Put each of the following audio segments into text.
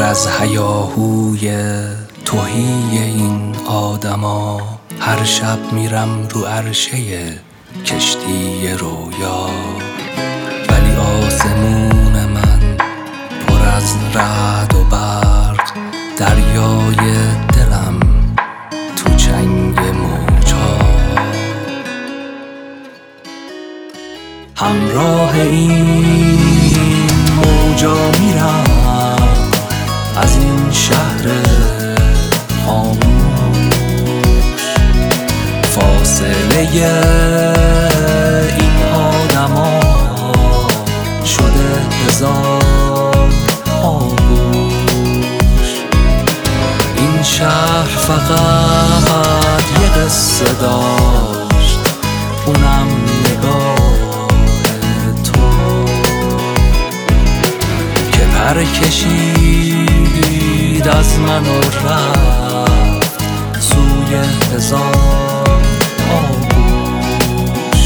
از هیاهوی تهی این آدما هر شب میرم رو عرشه کشتی رویا، ولی آسمون من پر از رعد و برق، دریای دلم تو چنگ موجا. همراه این موجا میرم از این شهر خاموش، فاصله این آدما شده هزار آغوش. این شهر فقط یه قصه داشت، اونم نگاه تو که پر کشید از من و رفت سوی هزار آغوش.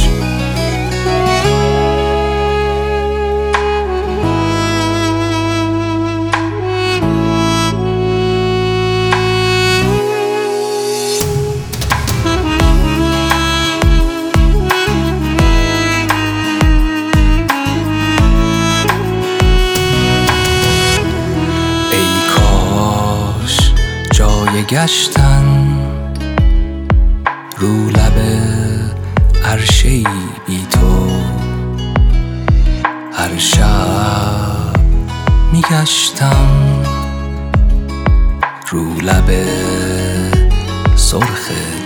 ای کاش جای گشتن رو لب عرشه‌ای بی تو، هر شب میگشتم رو لب سرخ